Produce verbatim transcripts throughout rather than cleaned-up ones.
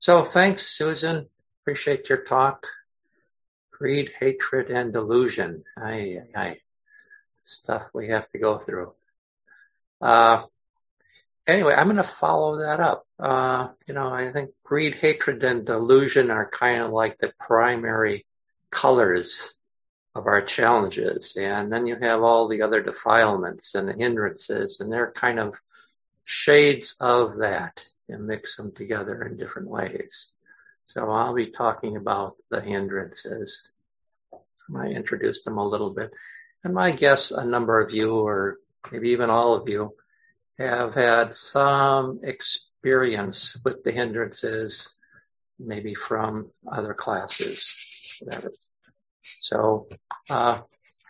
So thanks, Susan. Appreciate your talk. Greed, hatred, and delusion. Aye, aye, aye. Stuff we have to go through. Uh, anyway, I'm going to follow that up. Uh, you know, I think greed, hatred, and delusion are kind of like the primary colors of our challenges. And then you have all the other defilements and the hindrances, and they're kind of shades of that and mix them together in different ways. So I'll be talking about the hindrances. I introduced them a little bit. And my guess, a number of you, or maybe even all of you, have had some experience with the hindrances, maybe from other classes. Whatever. So, uh,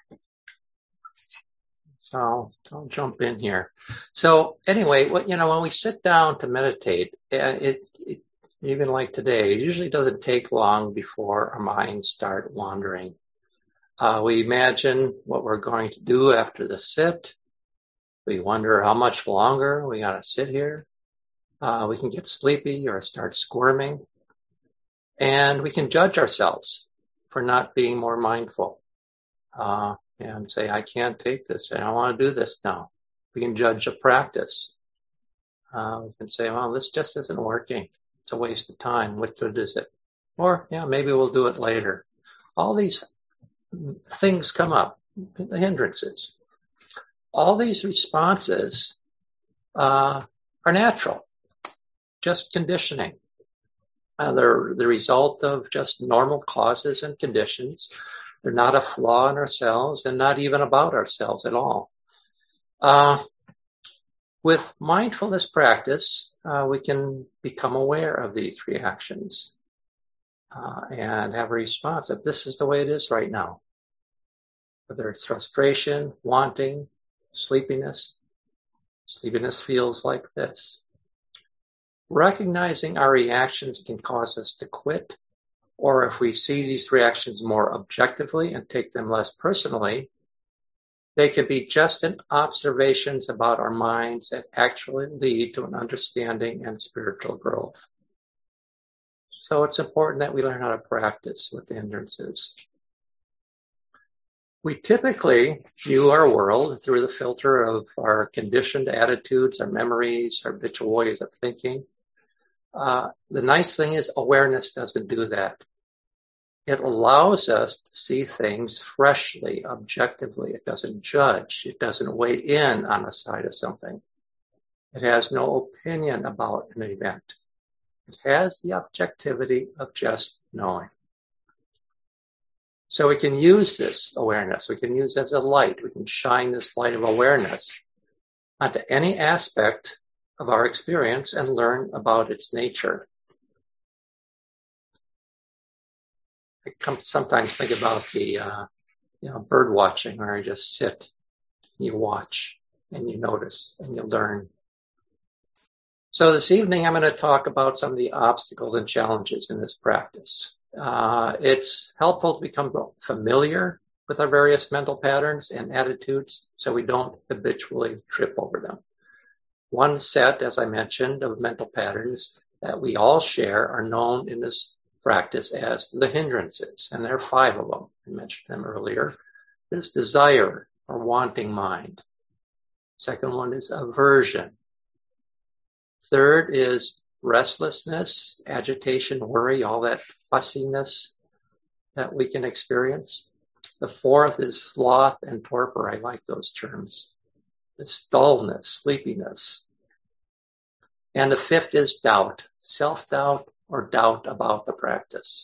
so I'll jump in here. So anyway, what, you know, when we sit down to meditate, it, it even like today, it usually doesn't take long before our minds start wandering. Uh, we imagine what we're going to do after the sit. We wonder how much longer we got to sit here. Uh, we can get sleepy or start squirming. And we can judge ourselves for not being more mindful. Uh, and say, I can't take this. I don't want to do this now. We can judge a practice. Uh, we can say, well, this just isn't working. It's a waste of time. What good is it? Or, yeah, maybe we'll do it later. All these things come up, the hindrances. All these responses uh, are natural, just conditioning. Uh, they're the result of just normal causes and conditions. They're not a flaw in ourselves and not even about ourselves at all. Uh, with mindfulness practice, uh, we can become aware of these reactions uh, and have a response of this is the way it is right now. Whether it's frustration, wanting, sleepiness. Sleepiness feels like this. Recognizing our reactions can cause us to quit, or if we see these reactions more objectively and take them less personally, they can be just an observations about our minds that actually lead to an understanding and spiritual growth. So it's important that we learn how to practice with the hindrances. We typically view our world through the filter of our conditioned attitudes, our memories, our habitual ways of thinking. Uh, the nice thing is awareness doesn't do that. It allows us to see things freshly, objectively. It doesn't judge. It doesn't weigh in on the side of something. It has no opinion about an event. It has the objectivity of just knowing. So we can use this awareness. We can use it as a light. We can shine this light of awareness onto any aspect of our experience and learn about its nature. I come sometimes think about the, uh, you know, bird watching, where you just sit, you watch, and you notice, and you learn. So this evening, I'm going to talk about some of the obstacles and challenges in this practice. Uh, it's helpful to become familiar with our various mental patterns and attitudes so we don't habitually trip over them. One set, as I mentioned, of mental patterns that we all share are known in this practice as the hindrances, and there are five of them. I mentioned them earlier. There's desire or wanting mind. Second one is aversion. Third is restlessness, agitation, worry, all that fussiness that we can experience. The fourth is sloth and torpor. I like those terms. This dullness, sleepiness. And the fifth is doubt, self-doubt or doubt about the practice.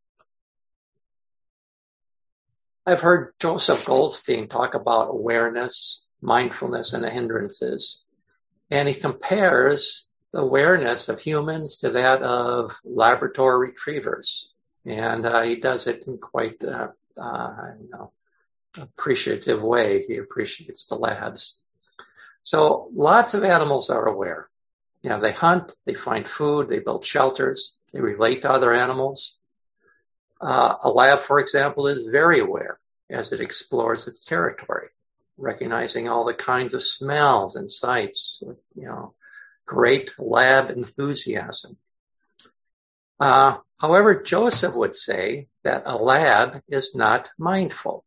I've heard Joseph Goldstein talk about awareness, mindfulness, and the hindrances. And he compares the awareness of humans to that of Labrador retrievers. And uh, he does it in quite uh, uh, you know, appreciative way. He appreciates the labs. So lots of animals are aware. You know, they hunt, they find food, they build shelters, they relate to other animals. Uh, a lab, for example, is very aware as it explores its territory, recognizing all the kinds of smells and sights, you know, great lab enthusiasm. Uh, however, Joseph would say that a lab is not mindful.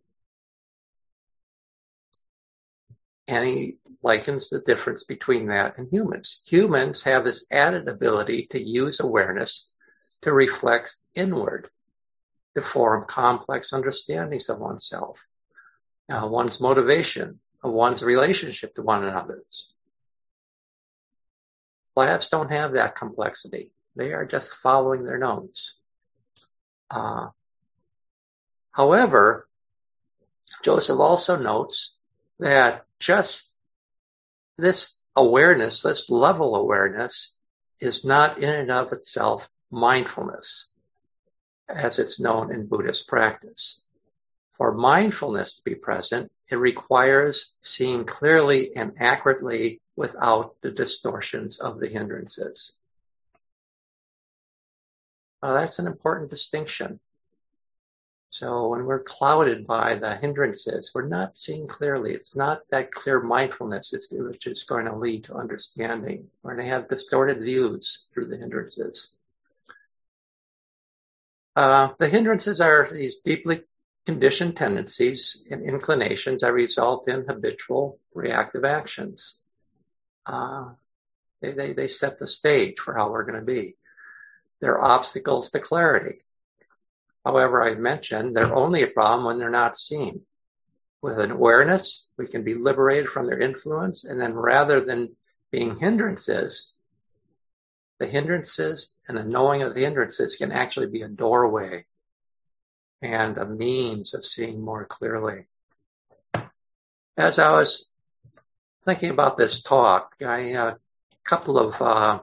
And he likens the difference between that and humans. Humans have this added ability to use awareness to reflect inward, to form complex understandings of oneself, uh, one's motivation, of one's relationship to one another. Labs don't have that complexity. They are just following their nose. Uh, however, Joseph also notes that just this awareness, this level awareness, is not in and of itself mindfulness, as it's known in Buddhist practice. For mindfulness to be present, it requires seeing clearly and accurately without the distortions of the hindrances. Now, that's an important distinction. So when we're clouded by the hindrances, we're not seeing clearly. It's not that clear mindfulness which is going to lead to understanding. We're going to have distorted views through the hindrances. Uh, the hindrances are these deeply conditioned tendencies and inclinations that result in habitual reactive actions. Uh, they, they, they set the stage for how we're going to be. They're obstacles to clarity. However, I mentioned they're only a problem when they're not seen. With an awareness, we can be liberated from their influence, and then rather than being hindrances, the hindrances and the knowing of the hindrances can actually be a doorway and a means of seeing more clearly. As I was thinking about this talk, I a uh, couple of uh,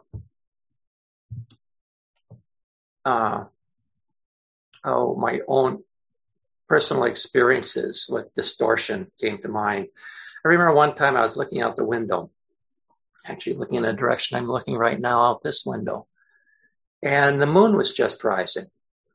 uh, oh, my own personal experiences with distortion came to mind. I remember one time I was looking out the window, actually looking in the direction I'm looking right now out this window, and the moon was just rising.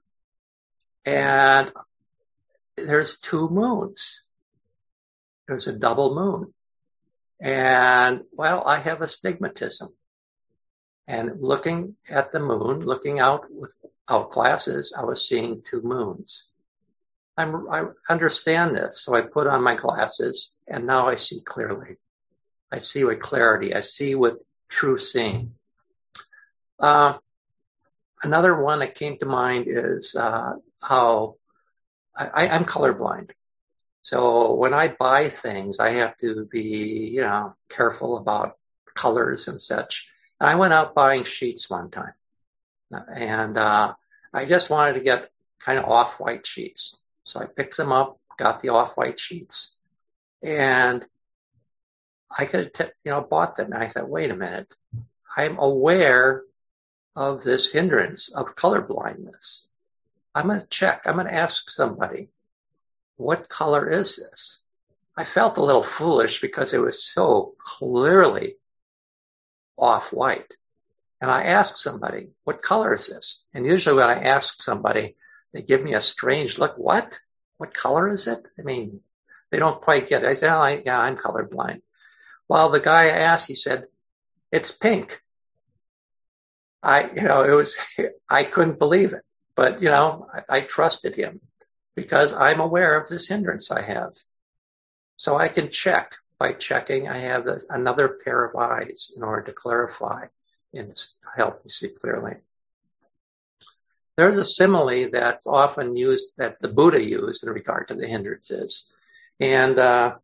And there's two moons. There's a double moon. And, well, I have astigmatism. And looking at the moon, looking out without glasses, I was seeing two moons. I'm, I understand this, so I put on my glasses, and now I see clearly. I see with clarity. I see with true seeing. Uh, another one that came to mind is uh, how I, I'm colorblind. So when I buy things, I have to be, you know, careful about colors and such. And I went out buying sheets one time, and uh, I just wanted to get kind of off-white sheets. So I picked them up, got the off-white sheets, and I could have, t- you know, bought them. And I thought, wait a minute, I'm aware of this hindrance of color blindness. I'm going to check. I'm going to ask somebody, what color is this? I felt a little foolish because it was so clearly off-white. And I asked somebody, what color is this? And usually when I ask somebody, they give me a strange look. What? What color is it? I mean, they don't quite get it. I said, oh, I, yeah, I'm colorblind. Well, the guy I asked, he said, it's pink. I, you know, it was, I couldn't believe it. But, you know, I, I trusted him because I'm aware of this hindrance I have. So I can check. By checking, I have this, another pair of eyes in order to clarify and help me see clearly. There's a simile that's often used, that the Buddha used in regard to the hindrances. And uh,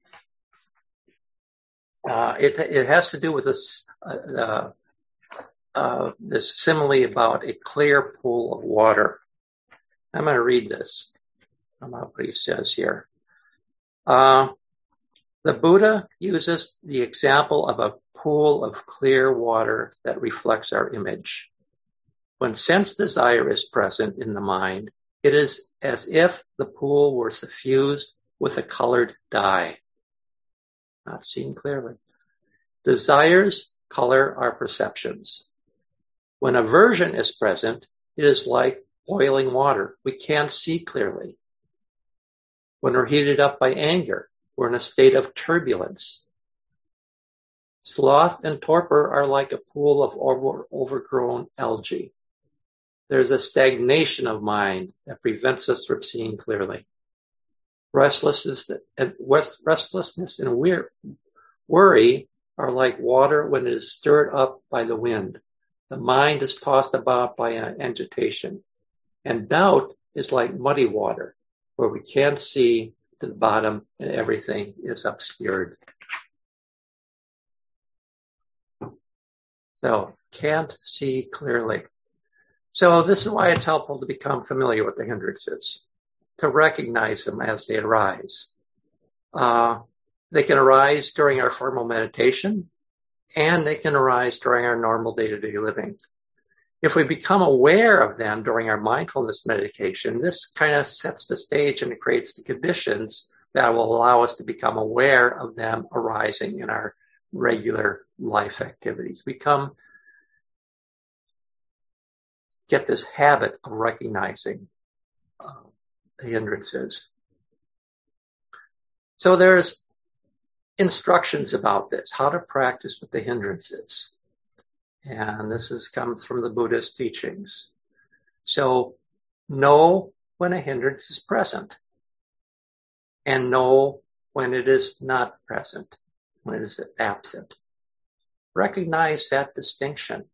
uh, it, it has to do with this, uh, uh, this simile about a clear pool of water. I'm going to read this about what he says here. Uh, the Buddha uses the example of a pool of clear water that reflects our image. When sense desire is present in the mind, it is as if the pool were suffused with a colored dye. Not seen clearly. Desires color our perceptions. When aversion is present, it is like boiling water. We can't see clearly. When we're heated up by anger, we're in a state of turbulence. Sloth and torpor are like a pool of over, overgrown algae. There's a stagnation of mind that prevents us from seeing clearly. Restlessness and restlessness and worry are like water when it is stirred up by the wind. The mind is tossed about by an agitation. And doubt is like muddy water, where we can't see to the bottom and everything is obscured. So, can't see clearly. So this is why it's helpful to become familiar with the hindrances, to recognize them as they arise. Uh, they can arise during our formal meditation, and they can arise during our normal day-to-day living. If we become aware of them during our mindfulness meditation, this kind of sets the stage and it creates the conditions that will allow us to become aware of them arising in our regular life activities. Become, get this habit of recognizing uh, the hindrances. So there's instructions about this, how to practice with the hindrances. And this is, comes from the Buddhist teachings. So know when a hindrance is present and know when it is not present, when it is absent. Recognize that distinction.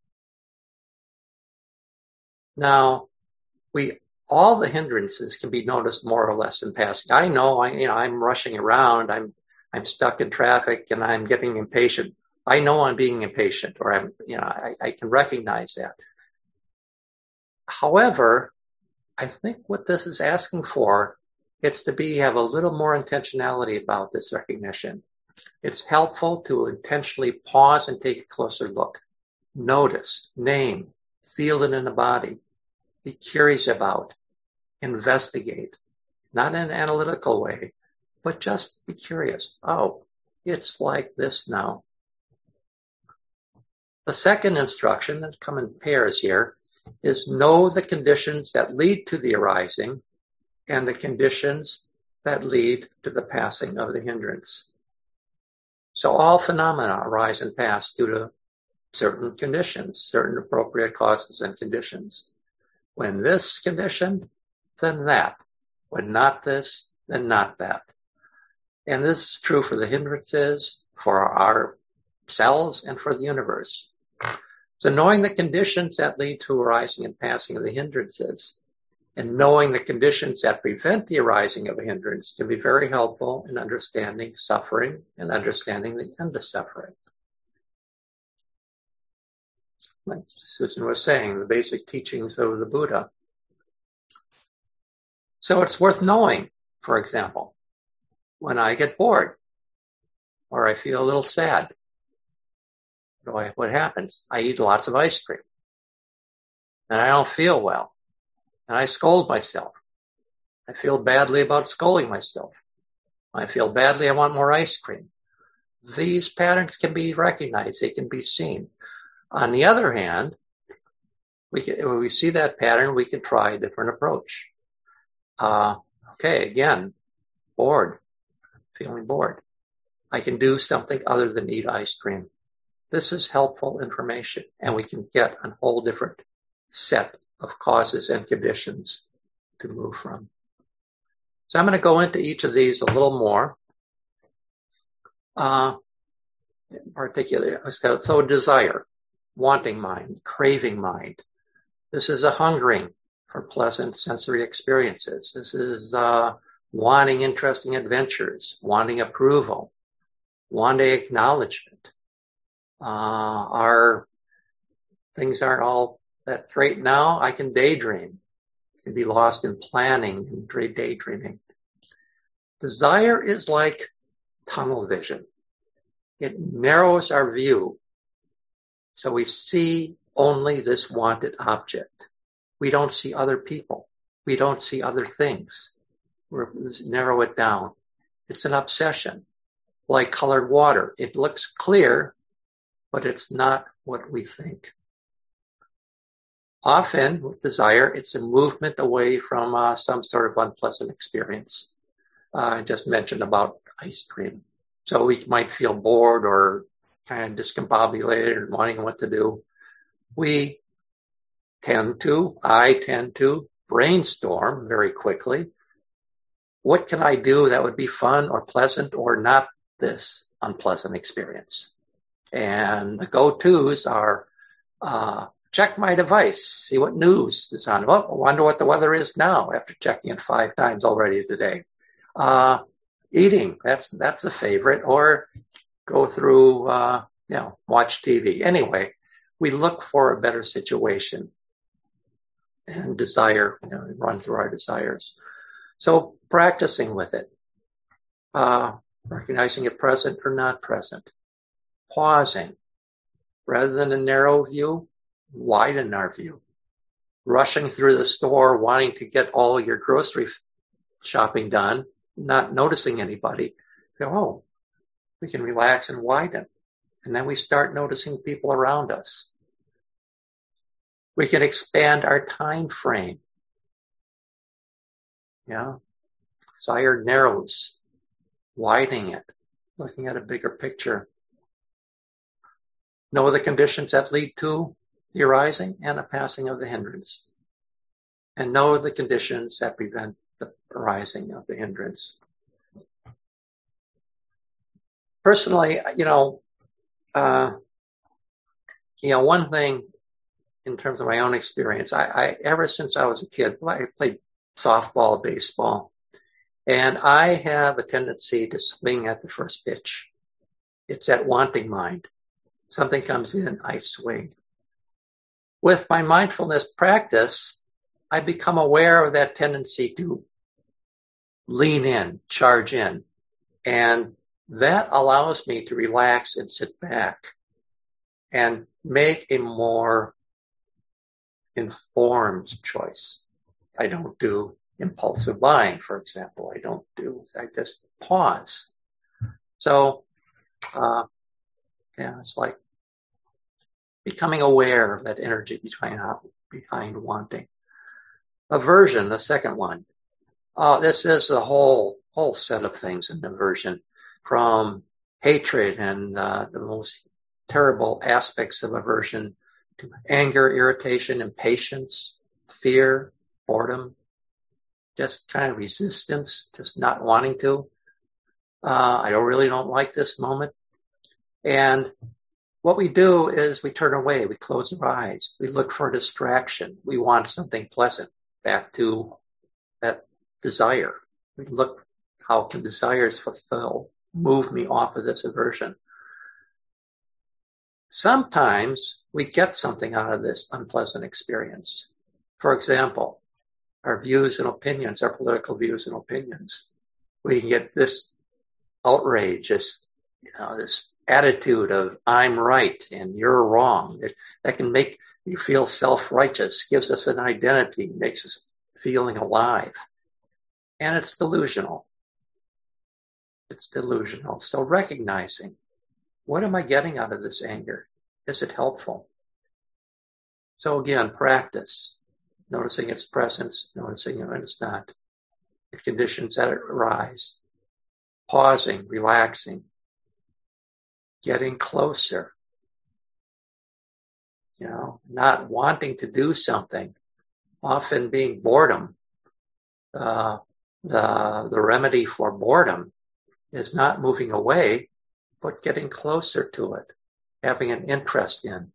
Now, we all the hindrances can be noticed more or less in passing. I know, I, you know, I'm rushing around, I'm I'm stuck in traffic, and I'm getting impatient. I know I'm being impatient, or I'm, you know, I, I can recognize that. However, I think what this is asking for, it's to be have a little more intentionality about this recognition. It's helpful to intentionally pause and take a closer look. Notice, name, feel it in the body. Be curious about, investigate, not in an analytical way, but just be curious. Oh, it's like this now. The second instruction that come in pairs here is know the conditions that lead to the arising and the conditions that lead to the passing of the hindrance. So all phenomena arise and pass due to certain conditions, certain appropriate causes and conditions. When this condition, then that. When not this, then not that. And this is true for the hindrances, for ourselves, and for the universe. So knowing the conditions that lead to arising and passing of the hindrances, and knowing the conditions that prevent the arising of a hindrance can be very helpful in understanding suffering and understanding the end of suffering. Like Susan was saying, the basic teachings of the Buddha. So it's worth knowing, for example, when I get bored or I feel a little sad, what happens? I eat lots of ice cream and I don't feel well and I scold myself. I feel badly about scolding myself. I feel badly, I want more ice cream. These patterns can be recognized. They can be seen. On the other hand, we can, when we see that pattern, we can try a different approach. Uh, okay, again, bored, feeling bored. I can do something other than eat ice cream. This is helpful information, and we can get a whole different set of causes and conditions to move from. So I'm going to go into each of these a little more. Uh, in particular, so, so desire, wanting mind, craving mind. This is a hungering for pleasant sensory experiences. This is uh, wanting interesting adventures, wanting approval, wanting acknowledgement. Uh, our things aren't all that great now. I can daydream. I can be lost in planning and daydreaming. Desire is like tunnel vision. It narrows our view. So we see only this wanted object. We don't see other people. We don't see other things. We narrow it down. It's an obsession. Like colored water. It looks clear, but it's not what we think. Often, with desire, it's a movement away from uh, some sort of unpleasant experience. Uh, I just mentioned about ice cream. So we might feel bored or kind of discombobulated and wanting what to do. We tend to, I tend to brainstorm very quickly. What can I do that would be fun or pleasant or not this unpleasant experience? And the go-tos are, uh, check my device, see what news is on. Oh, I wonder what the weather is now after checking it five times already today. Uh, eating, that's, that's a favorite. Or go through, uh, you know, watch T V. Anyway, we look for a better situation and desire, you know, run through our desires. So practicing with it, uh, recognizing it present or not present, pausing, rather than a narrow view, widen our view, rushing through the store, wanting to get all your grocery shopping done, not noticing anybody. Go, oh, we can relax and widen. And then we start noticing people around us. We can expand our time frame. Yeah. Desire narrows, widening it, looking at a bigger picture. Know the conditions that lead to the arising and the passing of the hindrance. And know the conditions that prevent the arising of the hindrance. Personally, you know, uh, you know, one thing in terms of my own experience, I, I ever since I was a kid, I played softball, baseball, and I have a tendency to swing at the first pitch. It's that wanting mind. Something comes in, I swing. With my mindfulness practice, I become aware of that tendency to lean in, charge in, and that allows me to relax and sit back and make a more informed choice. I don't do impulsive buying, for example. I don't do, I just pause. So, uh, yeah, it's like becoming aware of that energy behind, behind wanting. Aversion, the second one. Uh, this is the whole, whole set of things in aversion, from hatred and uh, the most terrible aspects of aversion to anger, irritation, impatience, fear, boredom, just kind of resistance, just not wanting to. Uh, I don't really don't like this moment. And what we do is we turn away, we close our eyes, we look for a distraction. We want something pleasant, back to that desire. We look, how can desires fulfill, move me off of this aversion? Sometimes we get something out of this unpleasant experience. For example, our views and opinions, our political views and opinions. We can get this outrage, this, you know, this attitude of I'm right and you're wrong. That, that can make you feel self-righteous, gives us an identity, makes us feeling alive. And it's delusional. It's delusional. So recognizing, what am I getting out of this anger? Is it helpful? So again, practice. Noticing its presence, noticing when it's not. The conditions that arise. Pausing, relaxing. Getting closer. You know, not wanting to do something. Often being boredom. Uh, the, the remedy for boredom is not moving away, but getting closer to it. Having an interest in.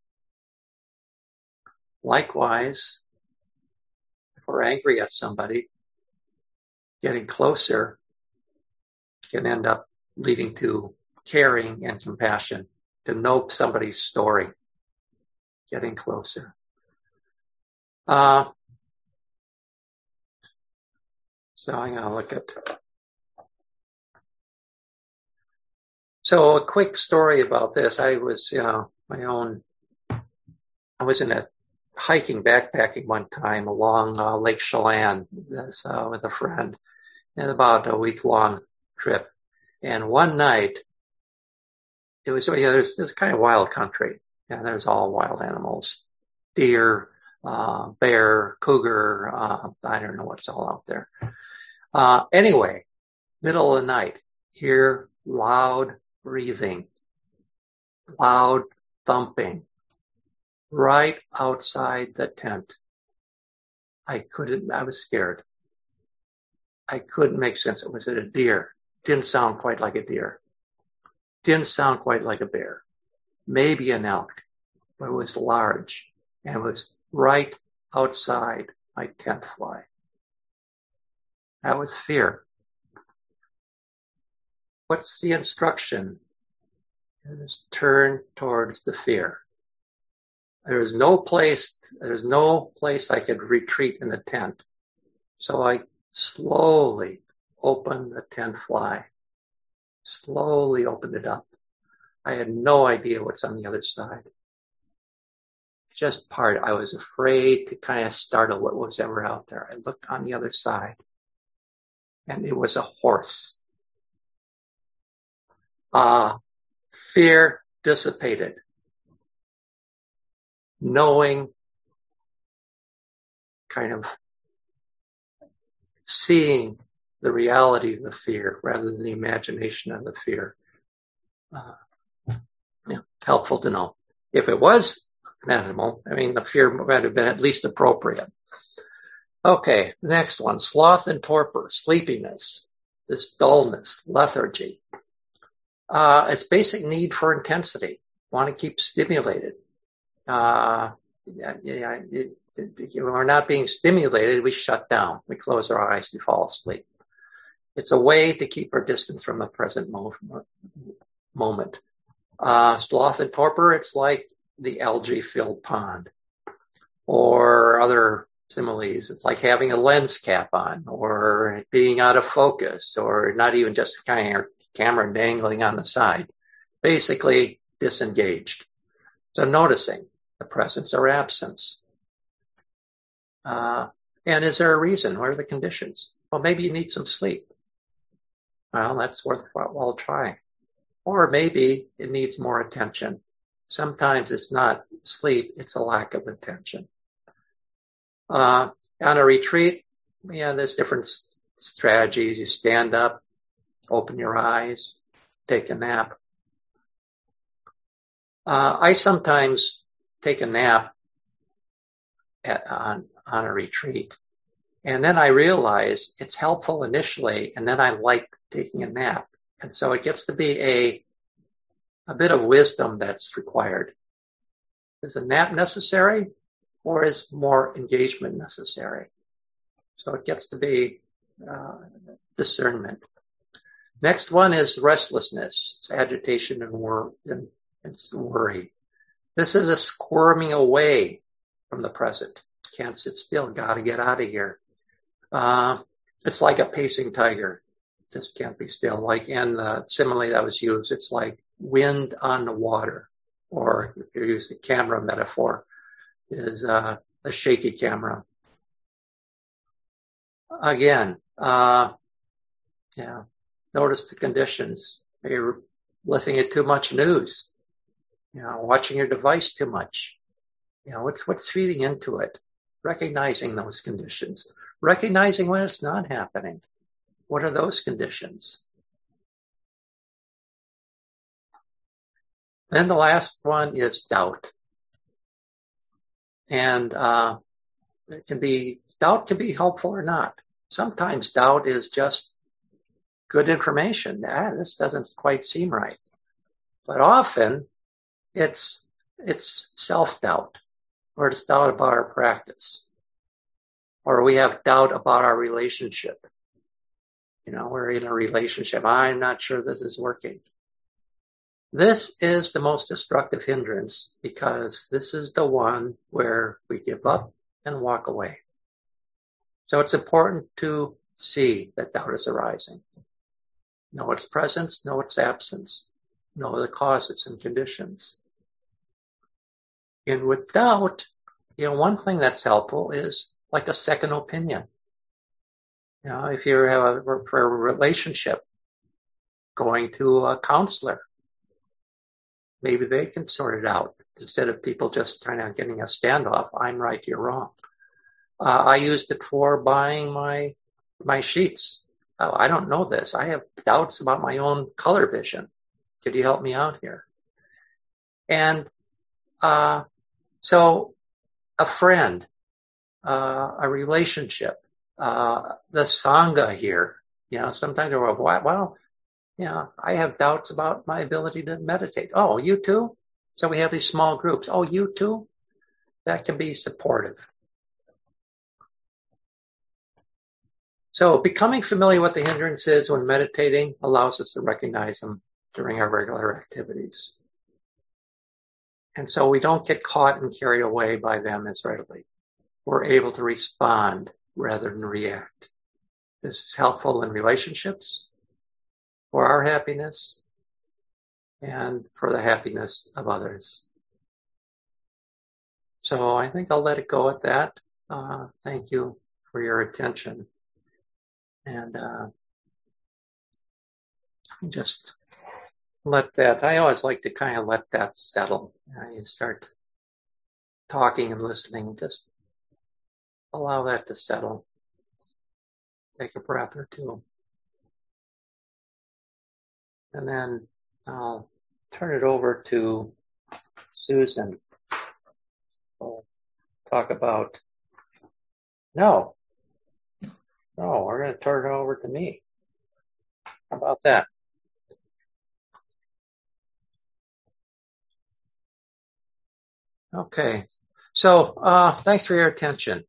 Likewise, if we're angry at somebody, getting closer can end up leading to caring and compassion, to know somebody's story, getting closer. Uh, so I'm going to look at, so a quick story about this. I was, you know, my own, I was in a hiking, backpacking one time along uh, Lake Chelan uh, with a friend, and about a week long trip. And one night, it was, you know, there's this kind of wild country. Yeah, there's all wild animals, deer, uh, bear, cougar, uh, I don't know what's all out there. Uh, anyway, middle of the night, hear loud breathing, loud thumping, right outside the tent. I couldn't, I was scared. I couldn't make sense. Was it a deer? Didn't sound quite like a deer. Didn't sound quite like a bear. Maybe an elk, but it was large and was right outside my tent fly. That was fear. What's the instruction? It is turn towards the fear. There is no place, there's no place I could retreat in the tent. So I slowly opened the tent fly, slowly opened it up. I had no idea what's on the other side. Just part, I was afraid to kind of startle what was ever out there. I looked on the other side and it was a horse. Uh, fear dissipated. Knowing, kind of seeing the reality of the fear rather than the imagination of the fear. Uh, yeah, helpful to know. If it was an animal, I mean, the fear might have been at least appropriate. Okay, next one, sloth and torpor, sleepiness, this dullness, lethargy. Uh, it's basic need for intensity. Want to keep stimulated. Uh, yeah, yeah, it, it, it, when we're not being stimulated, we shut down. We close our eyes, we fall asleep. It's a way to keep our distance from the present mo- moment. Uh, sloth and torpor, it's like the algae-filled pond, or other similes. It's like having a lens cap on, or being out of focus, or not even just kind of camera dangling on the side. Basically disengaged. So noticing the presence or absence. Uh, and is there a reason? What are the conditions? Well, maybe you need some sleep. Well, that's worthwhile trying. Or maybe it needs more attention. Sometimes it's not sleep, it's a lack of attention. Uh, on a retreat, yeah, there's different strategies. You stand up, open your eyes, take a nap. Uh, I sometimes take a nap at, on, on a retreat. And then I realize it's helpful initially, and then I like taking a nap. And so it gets to be a, a bit of wisdom that's required. Is a nap necessary, or is more engagement necessary? So it gets to be uh, discernment. Next one is restlessness, it's agitation and, wor- and, and worry. This is a squirming away from the present. Can't sit still, gotta get out of here. Uh, it's like a pacing tiger. Just can't be still. Like in the simile that was used, it's like wind on the water. Or if you use the camera metaphor, is uh, a shaky camera. Again, uh, yeah, notice the conditions. You're listening to too much news. You know, watching your device too much. You know, what's what's feeding into it? Recognizing those conditions. Recognizing when it's not happening. What are those conditions? Then the last one is doubt. And uh, it can be doubt can be helpful or not. Sometimes doubt is just good information. Ah, this doesn't quite seem right. But often it's it's self-doubt, or it's doubt about our practice, or we have doubt about our relationship. You know, we're in a relationship. I'm not sure this is working. This is the most destructive hindrance because this is the one where we give up and walk away. So it's important to see that doubt is arising. Know its presence, know its absence, know the causes and conditions. And with doubt, you know, one thing that's helpful is like a second opinion. You know, if you have a, for a relationship, going to a counselor, maybe they can sort it out instead of people just kind of getting a standoff. I'm right, you're wrong. Uh, I used it for buying my my sheets. Oh, I don't know this. I have doubts about my own color vision. Could you help me out here? And uh, So a friend, uh, a relationship, uh, the Sangha here, you know, sometimes we're, well, well, you know, I have doubts about my ability to meditate. Oh, you too? So we have these small groups. Oh, you too? That can be supportive. So becoming familiar with the hindrances when meditating allows us to recognize them during our regular activities. And so we don't get caught and carried away by them as readily. We're able to respond rather than react. This is helpful in relationships, for our happiness, and for the happiness of others. So I think I'll let it go at that. Uh, thank you for your attention. And uh, just let that, I always like to kind of let that settle. You know, you start talking and listening, just allow that to settle. Take a breath or two. And then I'll turn it over to Susan. We'll talk about, no, no, we're going to turn it over to me. How about that? Okay. So, uh, thanks for your attention.